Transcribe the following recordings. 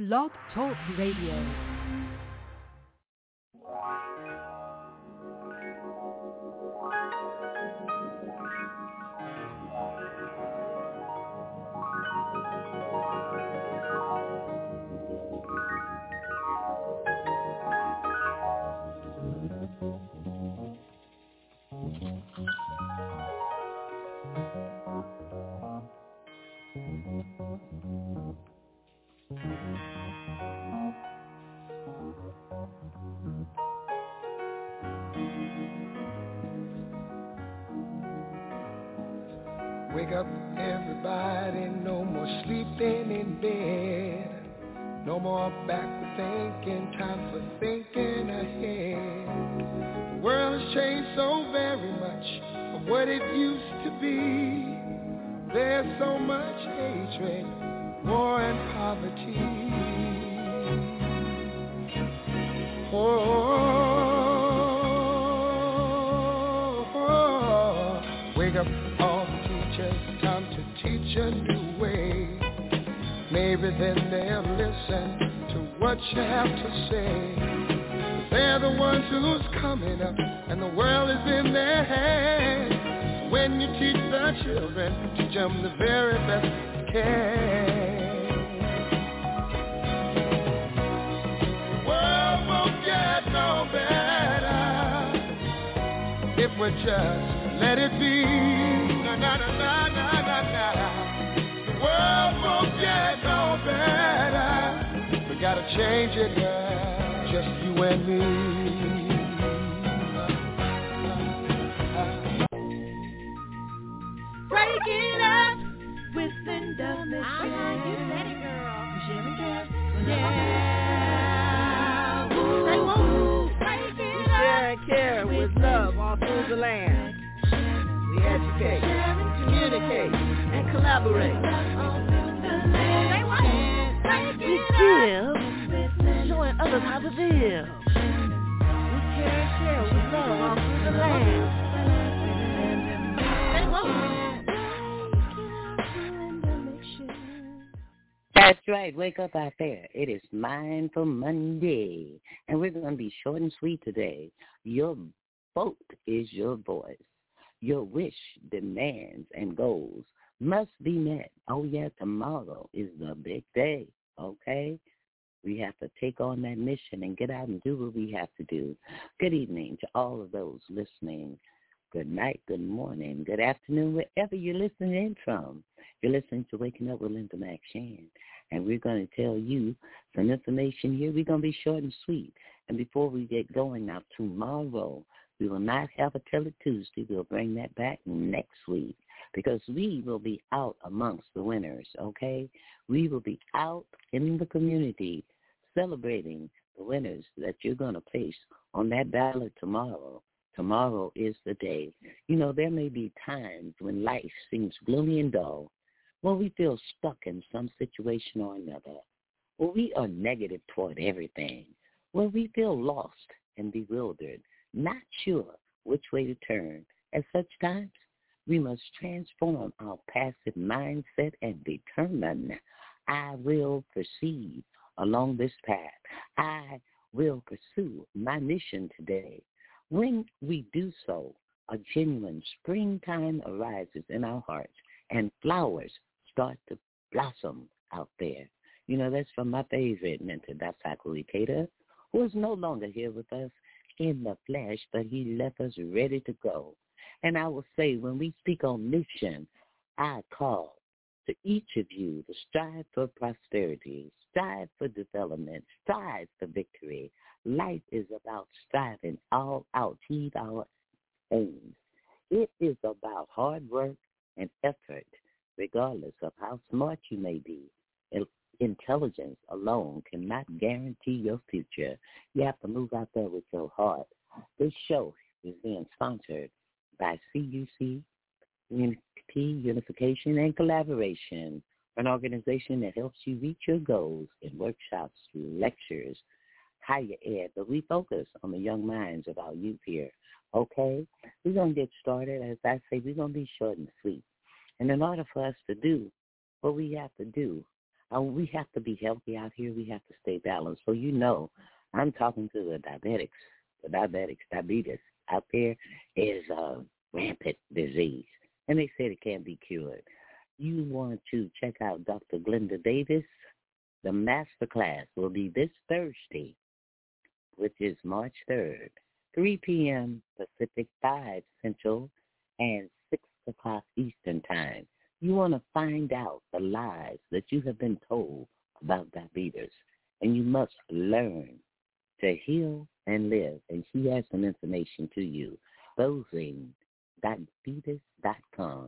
Blog Talk Radio. Wake up, everybody, no more sleeping in bed. No more backward thinking, time for thinking ahead. The world has changed so very much from what it used to be. There's so much hatred, war and poverty. Wake up, all the teachers, time to teach a new way. Maybe then they'll listen to what you have to say. They're the ones who's coming up, and the world is in their hands. When you teach the children, teach them the very best you can. The world won't get no better if we just let it be. Na na na na na na na. The world won't get no better. We gotta change it, girl. Just you and me. Break it up with Linda Mitchell. You said it, girl. Yeah. Say woo. Break it We share and care with love all through the land. We educate, communicate, and collaborate. Say what? We give, showing others how to live. We care and share with love all through the land. Say woo. That's right. Wake up out there. It is Mindful Monday, and we're going to be short and sweet today. Your vote is your voice. Your wish, demands, and goals must be met. Oh, yeah, tomorrow is the big day, okay? We have to take on that mission and get out and do what we have to do. Good evening to all of those listening. Good night, good morning, good afternoon, wherever you're listening in from. You're listening to Waking Up with Linda McShann, and we're going to tell you some information here. We're going to be short and sweet. And before we get going now, tomorrow, we will not have a Tell It Tuesday. We'll bring that back next week because we will be out amongst the winners, okay? We will be out in the community celebrating the winners that you're going to place on that ballot tomorrow. Tomorrow is the day. You know, there may be times when life seems gloomy and dull, when we feel stuck in some situation or another, when we are negative toward everything, when we feel lost and bewildered, not sure which way to turn. At such times, we must transform our passive mindset and determine, I will proceed along this path. I will pursue my mission today. When we do so, a genuine springtime arises in our hearts and flowers start to blossom out there. You know, that's from my favorite mentor, Dr. Taylor, who is no longer here with us in the flesh, but he left us ready to go. And I will say, when we speak on mission, I call to each of you to strive for prosperity, strive for development, strive for victory. Life is about striving all out, heed our aims. It is about hard work and effort, regardless of how smart you may be. Intelligence alone cannot guarantee your future. You have to move out there with your heart. This show is being sponsored by CUC, Unification and Collaboration, an organization that helps you reach your goals in workshops, lectures, higher ed, but we focus on the young minds of our youth here, okay? We're going to get started. As I say, we're going to be short and sweet. And in order for us to do what we have to do, We have to be healthy out here. We have to stay balanced. So I'm talking to the diabetics. Diabetes out there is a rampant disease, and they said it can't be cured. You want to check out Dr. Glenda Davis. The master class will be this Thursday, which is March 3rd, 3 p.m. Pacific, 5 Central, and 6 o'clock Eastern Time. You want to find out the lies that you have been told about diabetes, and you must learn to heal and live. And she has some information to you. exposingdiabetes.com,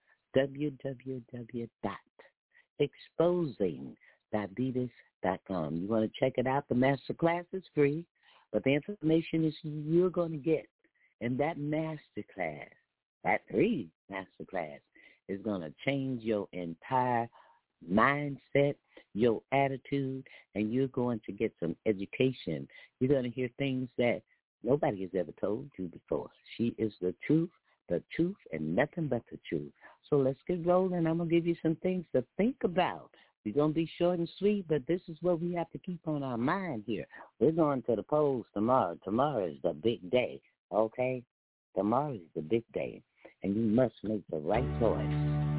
www.exposingdiabetes.com. You want to check it out. The master class is free, but the information is you're going to get in that master class, that free master class, is going to change your entire mindset, your attitude, and you're going to get some education. You're going to hear things that nobody has ever told you before. She is the truth, and nothing but the truth. So let's get rolling. I'm going to give you some things to think about. We're going to be short and sweet, but this is what we have to keep on our mind here. We're going to the polls tomorrow. Tomorrow is the big day, okay? Tomorrow is the big day, and you must make the right choice.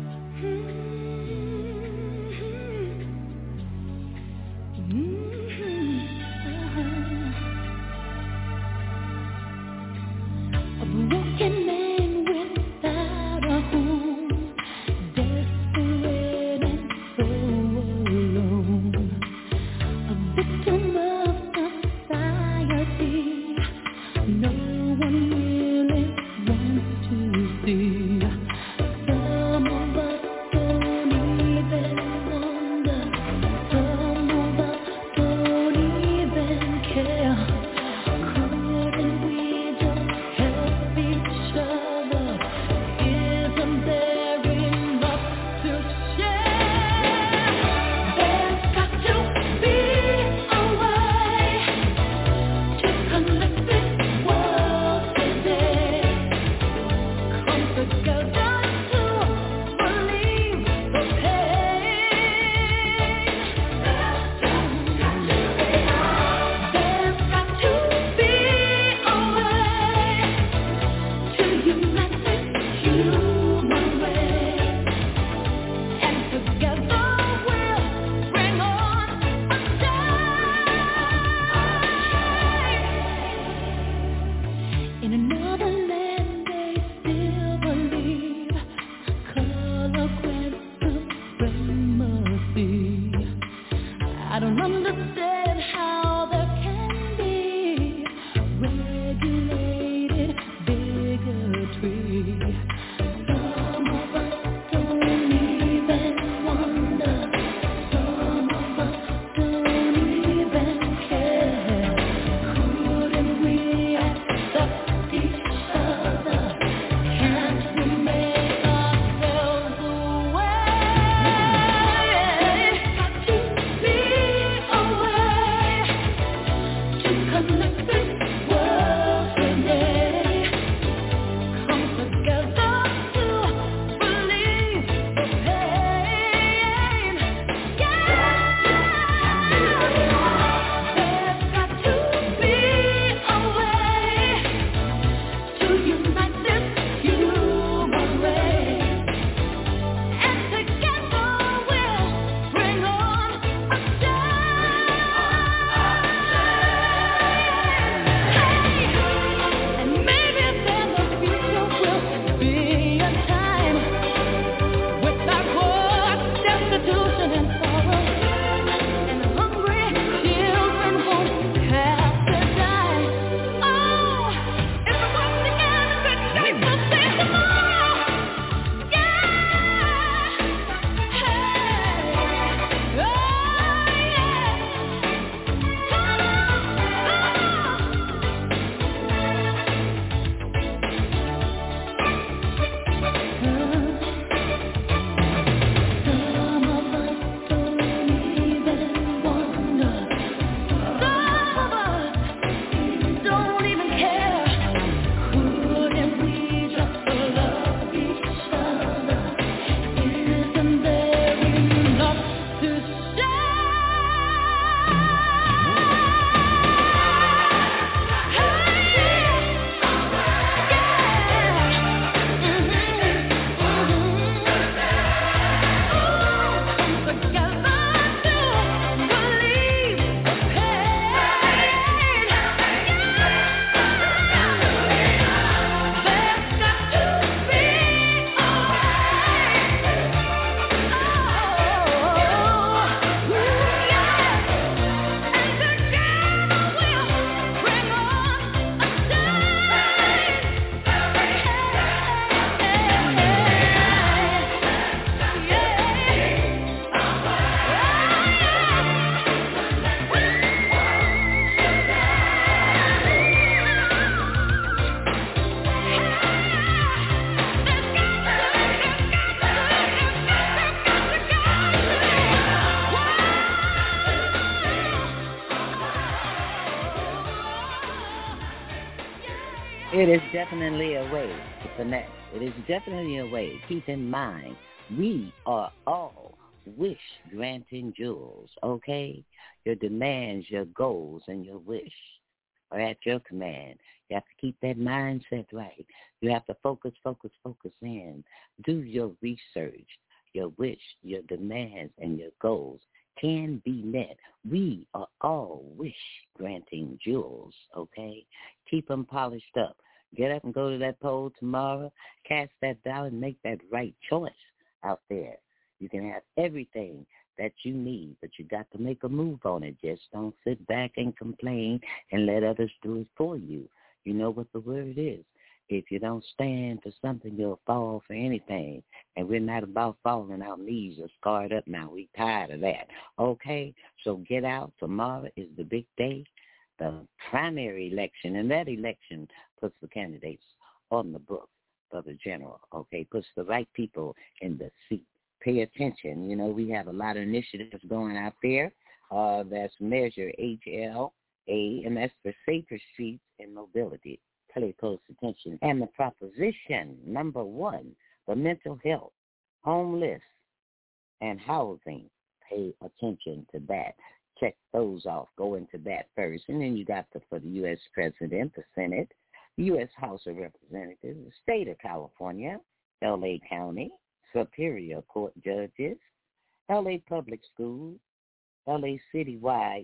A broken man without a home, desperate and so alone, a victim of society, no one really wants to see. Some of us don't even wonder, some of us don't even care. Couldn't we just help each other? Isn't there enough to share? There's got to be a way to connect this world today. Come together to relieve the pain. There's got to be a way to unite this human race, and together we'll bring on a change. In another land they still believe color grants supremacy. I don't understand how there can be regulated bigotry. Some of us don't even wonder, some of us don't even care. Couldn't we accept each other? Can't we make ourselves aware? Got to be a way It is definitely a way to connect. It is definitely a way. Keep in mind, we are all wish-granting jewels, okay? Your demands, your goals, and your wish are at your command. You have to keep that mindset right. You have to focus in. Do your research. Your wish, your demands, and your goals can be met. We are all wish-granting jewels, okay? Keep them polished up. Get up and go to that poll tomorrow. Cast that ballot and make that right choice out there. You can have everything that you need, but you got to make a move on it. Just don't sit back and complain and let others do it for you. You know what the word is. If you don't stand for something, you'll fall for anything. And we're not about falling. Our knees are scarred up now. We're tired of that. Okay? So get out. Tomorrow is the big day, the primary election. And that election puts the candidates on the book for the general. Okay? Puts the right people in the seat. Pay attention. You know, we have a lot of initiatives going out there. That's Measure HLA, and that's for safer streets and mobility. Pay close attention. And the proposition number 1, the mental health, homeless, and housing. Pay attention to that. Check those off. Go into that first. And then you got for the U.S. President, the Senate, the U.S. House of Representatives, the state of California, L.A. County, Superior Court judges, L.A. Public Schools, L.A. Citywide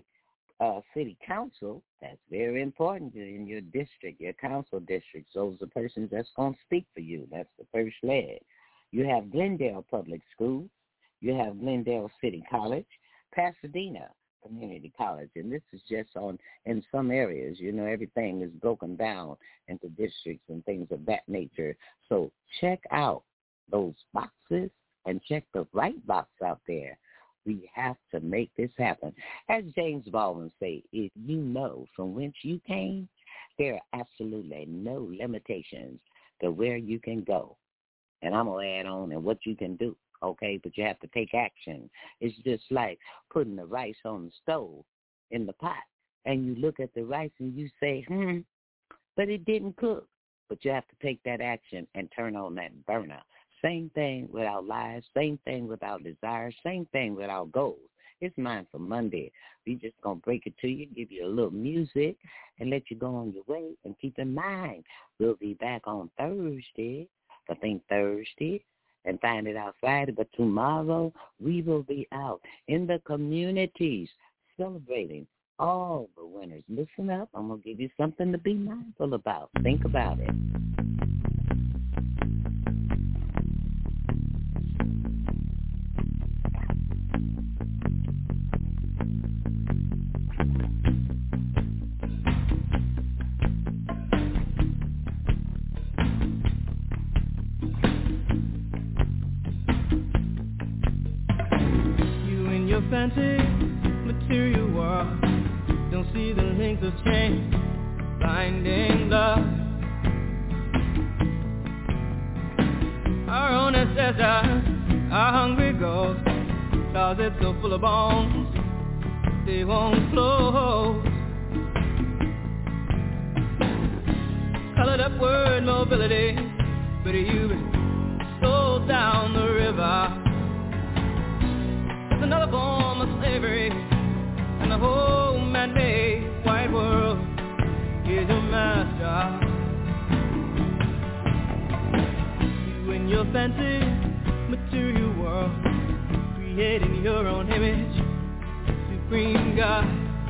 City Council. That's very important in your district, your council districts. Those are persons that's going to speak for you. That's the first leg. You have Glendale Public Schools. You have Glendale City College, Pasadena Community College. And this is just in some areas, you know, everything is broken down into districts and things of that nature. So check out those boxes and check the right box out there. We have to make this happen. As James Baldwin say, if you know from whence you came, there are absolutely no limitations to where you can go. And I'm going to add on and what you can do, okay? But you have to take action. It's just like putting the rice on the stove in the pot, and you look at the rice and you say, but it didn't cook. But you have to take that action and turn on that burner. Same thing with our lives, same thing with our desires, same thing with our goals. It's Mindful Monday. We just going to break it to you, give you a little music, and let you go on your way. And keep in mind, we'll be back on Thursday, and find it out Friday. But tomorrow, we will be out in the communities celebrating all the winners. Listen up. I'm going to give you something to be mindful about. Think about it. Fancy material world, don't see the links of change, blinding love. Our own ancestors, our hungry ghosts, closets so full of bones, they won't close. Colored up word mobility, but you've been sold down the river. Another form of slavery, and the whole man-made white world is your master. You and your fancy material world, creating your own image, supreme God.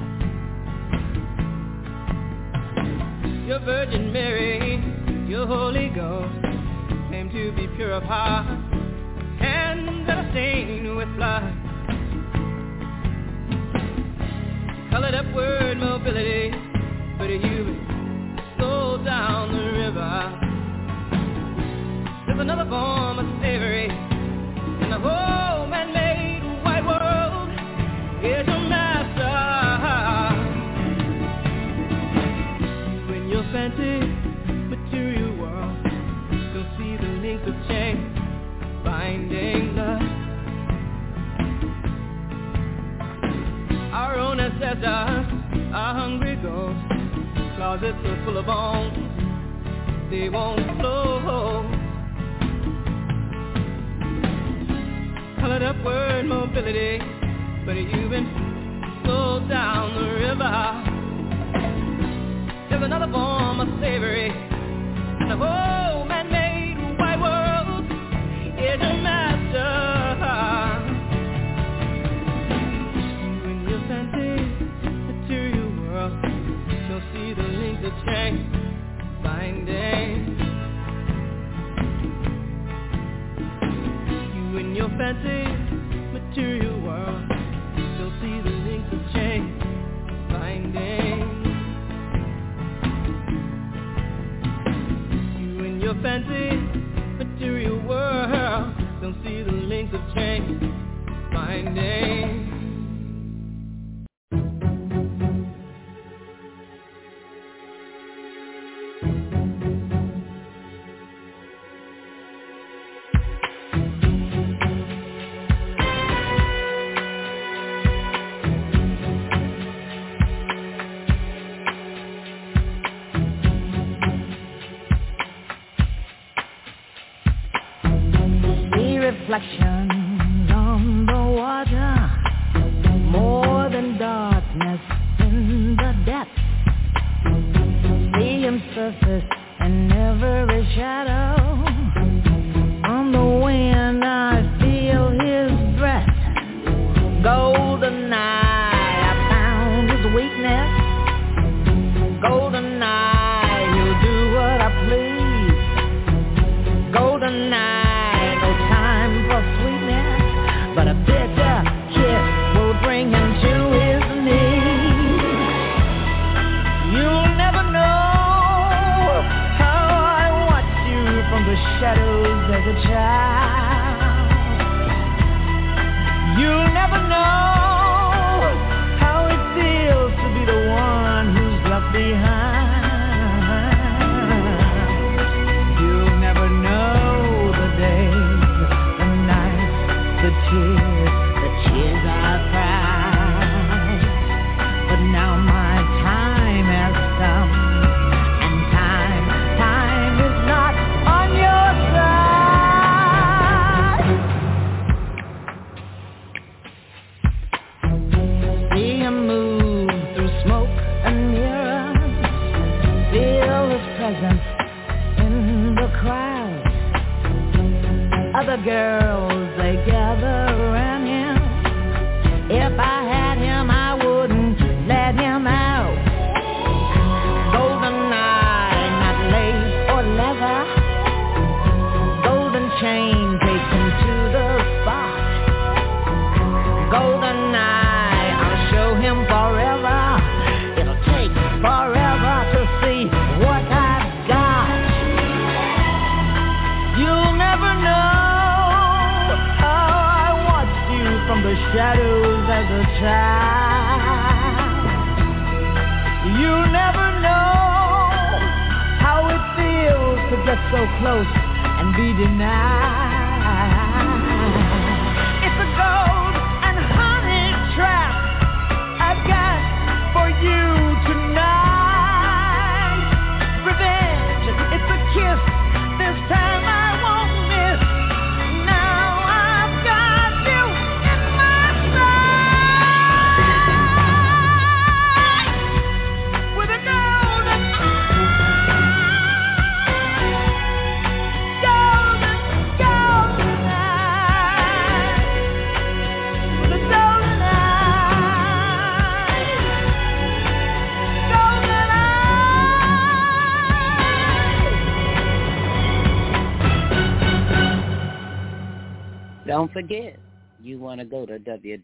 Your Virgin Mary, your Holy Ghost, came to be purified, hands that are stained with blood. Colored up word mobility, but you've sold down the river. There's another form of slavery, and the whole man-made white world is your master. You and your fancy material world don't see the links of change, binding love. Our own ancestors, our hungry ghosts, closets are full of bones, they won't flow. Colored upward mobility, but you've been slowed down the river. There's another form of slavery, and the whole man-made white world is a master. You and your fancy material world don't see the link of change binding. You and your fancy material world don't see the links of change binding. You and your fancy material world don't see the links of change binding. Reflections on the water, more than darkness in the depths. See him surface in every shadow. On the wind I feel his breath. Golden eye, I found his weakness. Golden eye, he'll do what I please. Golden eye, but a bitter kiss will bring him to his knees. You'll never know how I watched you from the shadows as a child. You'll never know how it feels to be the one who's left behind. You'll never know the days, the nights, the tears I cried. But now my time has come, and time is not on your side. See him move through smoke and mirrors, feel his presence in the crowd. Other girls, they gather around him. If I had him, I wouldn't let him out. Golden eye, not lace or leather. Golden chain takes him to the spot. Golden eye, I'll show him forever. It'll take forever to see what I've got. You'll never know from the shadows as a child. You never know how it feels to get so close and be denied. It's a gold and honey trap I've got for you tonight. Revenge, it's a kiss, this time I won't miss. Don't forget, you want to go to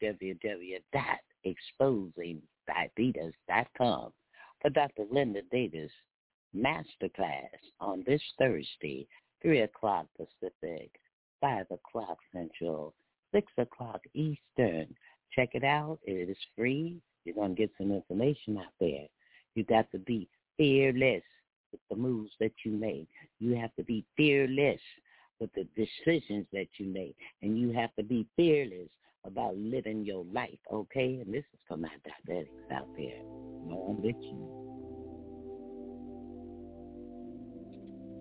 www.exposingdiabetes.com for Dr. Linda Davis Masterclass on this Thursday, 3 o'clock Pacific, 5 o'clock Central, 6 o'clock Eastern. Check it out. It is free. You're going to get some information out there. You got to be fearless with the moves that you make. You have to be fearless with the decisions that you make. And you have to be fearless about living your life, okay? And this is for my diabetics out there. No, I'm with you.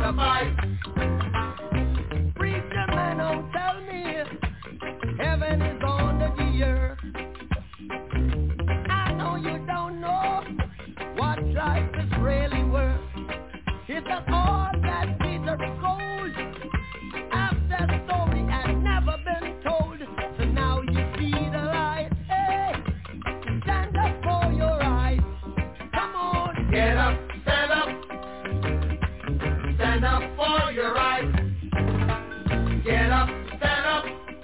the fight. Preacher man, don't tell me heaven is under the earth. I know you don't know what life is really worth. It's not all that glitters is gold. After the story had never been told, so now you see the light. Hey, stand up for your right. Come on, get up, stand up. Stand up for your right. Get up, stand up.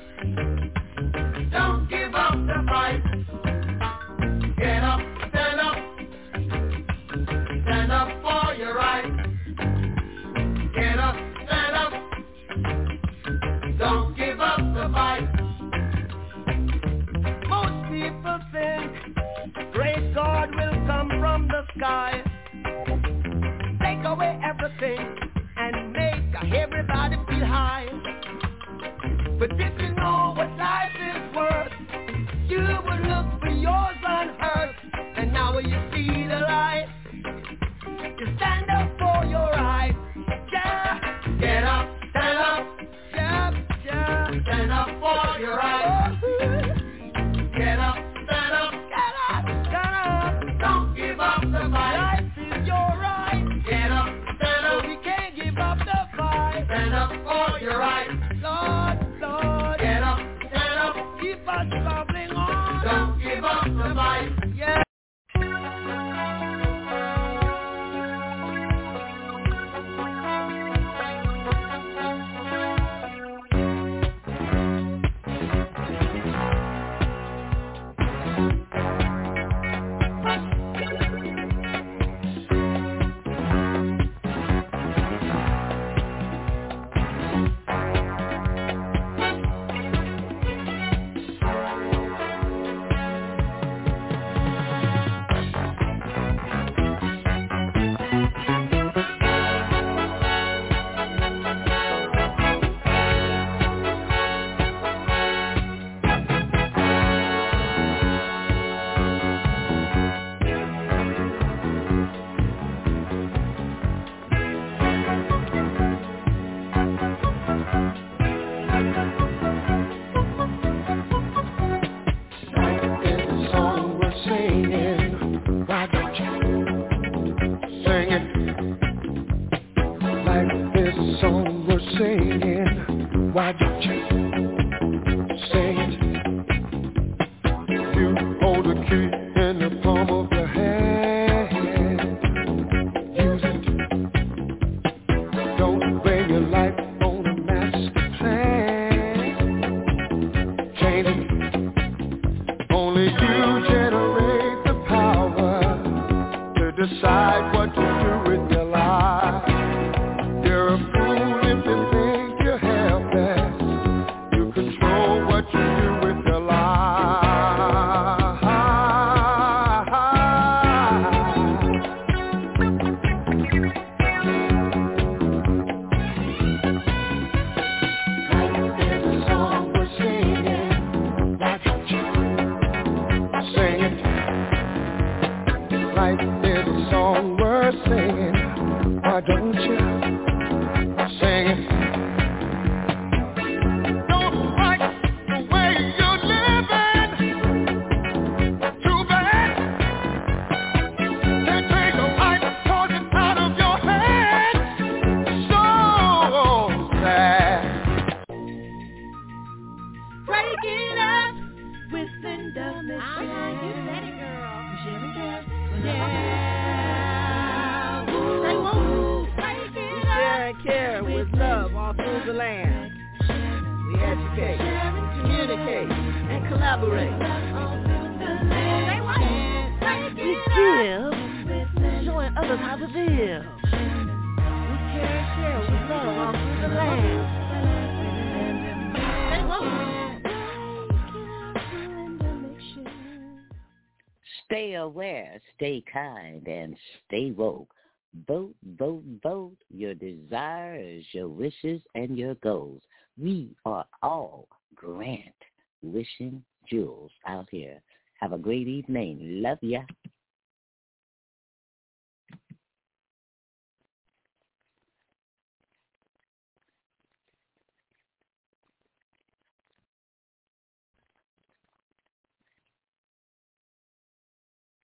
Don't give up the fight. Get up, stand up. Stand up for your right. Get up, stand up. Don't give up the fight. Most people think great God will come from the sky, take away everything and make everybody feel high. But if you know what life is worth, you would look for yours unhurt. And now you see the light, you stand up for your right. Yeah, get up, stand up. Yeah, yeah, stand up for your right. Get up, stand up. Get up, stand up. Don't give up the fight. Life is your right. Get up, stand up. So we can't give up the fight. Stand up for your right. Lord, Lord. Get up, stand up. Keep us bubbling on. Don't give up the fight. Yeah. Why don't you sing it? You hold the key in the palm of your hand. Use it. Don't bring your life on a master plan. Change it. Only you generate the power to decide what to do with your life. You're a fool if you think you have that. You control what you do with your life. Like there's a song we're singing, why don't you sing it? Like there's a song we're singing, why don't you sing it? Don't like the way you're living. Too bad. Can't take a life, toss it out of your hands. So sad. Break it up with Linda Mitchell. You said it, girl. Yeah. Say woo. Break it up. Share and care with love all through the land. We educate, communicate, and collaborate. Say what? We give, showing others how to live. We care and share with love all through the land. Say what? Stay aware, stay kind, and stay woke. Vote, vote, vote your desires, your wishes, and your goals. We are all Grant Wishing Jewels out here. Have a great evening. Love ya.